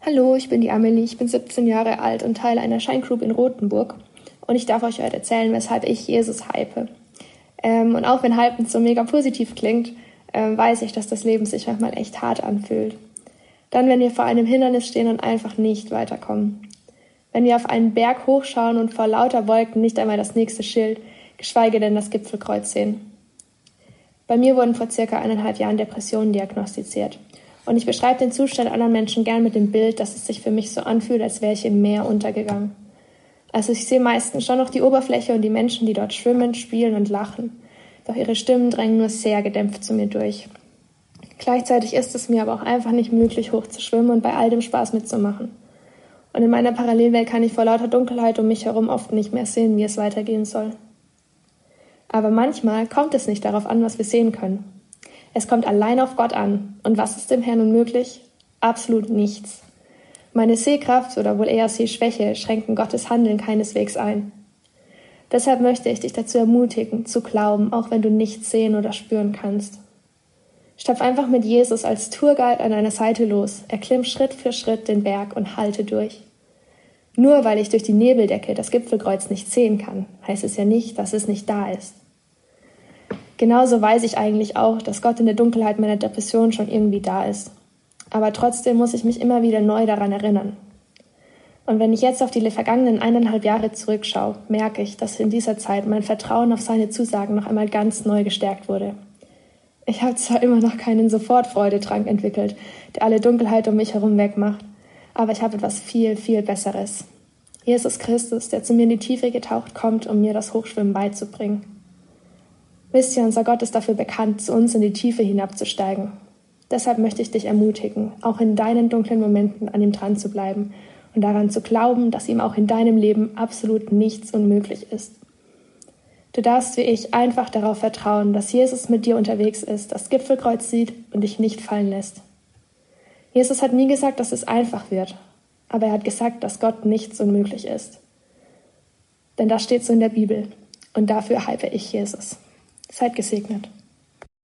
Hallo, ich bin die Amelie, ich bin 17 Jahre alt und Teil einer Scheingroup in Rothenburg und ich darf euch heute erzählen, weshalb ich Jesus hype. Und auch wenn hypen so mega positiv klingt, weiß ich, dass das Leben sich manchmal echt hart anfühlt. Dann, wenn wir vor einem Hindernis stehen und einfach nicht weiterkommen. Wenn wir auf einen Berg hochschauen und vor lauter Wolken nicht einmal das nächste Schild, geschweige denn das Gipfelkreuz sehen. Bei mir wurden vor circa 1,5 Jahren Depressionen diagnostiziert. Und ich beschreibe den Zustand anderer Menschen gern mit dem Bild, dass es sich für mich so anfühlt, als wäre ich im Meer untergegangen. Also ich sehe meistens schon noch die Oberfläche und die Menschen, die dort schwimmen, spielen und lachen. Doch ihre Stimmen drängen nur sehr gedämpft zu mir durch. Gleichzeitig ist es mir aber auch einfach nicht möglich, hochzuschwimmen und bei all dem Spaß mitzumachen. Und in meiner Parallelwelt kann ich vor lauter Dunkelheit um mich herum oft nicht mehr sehen, wie es weitergehen soll. Aber manchmal kommt es nicht darauf an, was wir sehen können. Es kommt allein auf Gott an. Und was ist dem Herrn unmöglich? Absolut nichts. Meine Sehkraft oder wohl eher Sehschwäche schränken Gottes Handeln keineswegs ein. Deshalb möchte ich dich dazu ermutigen, zu glauben, auch wenn du nichts sehen oder spüren kannst. Stapf einfach mit Jesus als Tourguide an deiner Seite los, erklimm Schritt für Schritt den Berg und halte durch. Nur weil ich durch die Nebeldecke das Gipfelkreuz nicht sehen kann, heißt es ja nicht, dass es nicht da ist. Genauso weiß ich eigentlich auch, dass Gott in der Dunkelheit meiner Depression schon irgendwie da ist. Aber trotzdem muss ich mich immer wieder neu daran erinnern. Und wenn ich jetzt auf die vergangenen 1,5 Jahre zurückschaue, merke ich, dass in dieser Zeit mein Vertrauen auf seine Zusagen noch einmal ganz neu gestärkt wurde. Ich habe zwar immer noch keinen Sofortfreudetrank entwickelt, der alle Dunkelheit um mich herum wegmacht, aber ich habe etwas viel, viel Besseres. Jesus Christus, der zu mir in die Tiefe getaucht kommt, um mir das Hochschwimmen beizubringen. Wisst ihr, unser Gott ist dafür bekannt, zu uns in die Tiefe hinabzusteigen. Deshalb möchte ich dich ermutigen, auch in deinen dunklen Momenten an ihm dran zu bleiben und daran zu glauben, dass ihm auch in deinem Leben absolut nichts unmöglich ist. Du darfst wie ich einfach darauf vertrauen, dass Jesus mit dir unterwegs ist, das Gipfelkreuz sieht und dich nicht fallen lässt. Jesus hat nie gesagt, dass es einfach wird, aber er hat gesagt, dass Gott nichts unmöglich ist. Denn das steht so in der Bibel und dafür hype ich Jesus. Seid gesegnet.